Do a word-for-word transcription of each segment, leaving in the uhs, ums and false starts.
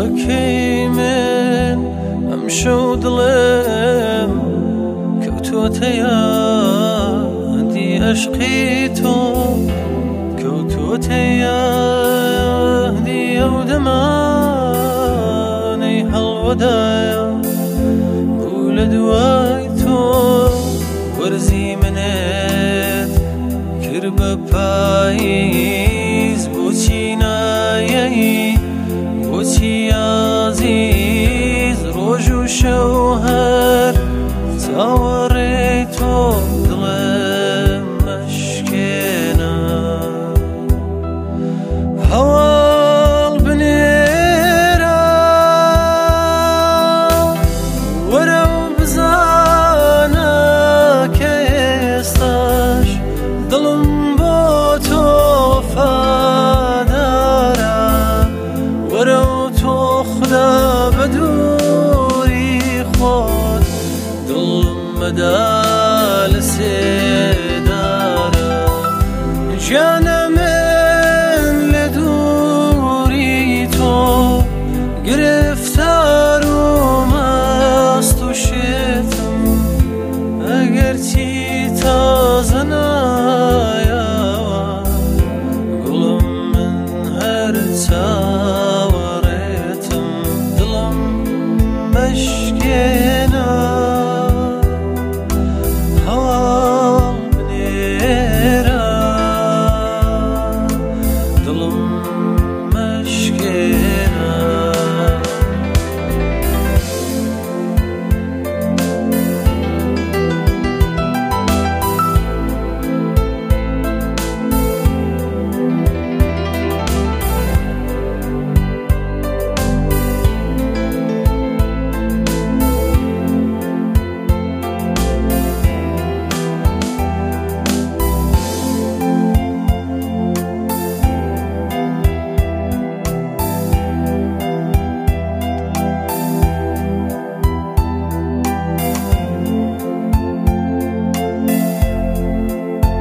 دڵەکەی من ئەم شەو دڵێم کەوتووەتە یادی عەشقی تۆ، کەوتووەتە یادی ئەو دەمانەی هەڵوەدایە بوو لە دوای تۆ. وەرزی منێت کرد بە پاییز، بۆچی نایەی بۆچی عەزیز، ڕۆژ و شەو هەر چاوەڕێی تۆ دڵێم مەشکێنە. هەواڵ بنێرە وەرە و بزانە کە ئێستاش دڵم بۆ تۆ وەفادارە. وەرە و تۆ خوددا بە دووری خۆت دڵم مەدا لە سێدارە. گیانە من لە دووری تۆ گرفتار و مەست و شێتم، ئەگەرچی تازە نایەوە گوڵم من هەر چاوەڕێتم دڵم مەشکێنە. هەواڵ بنێرە دڵم مەشکێنە.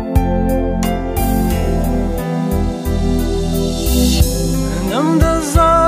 نەمدەزانم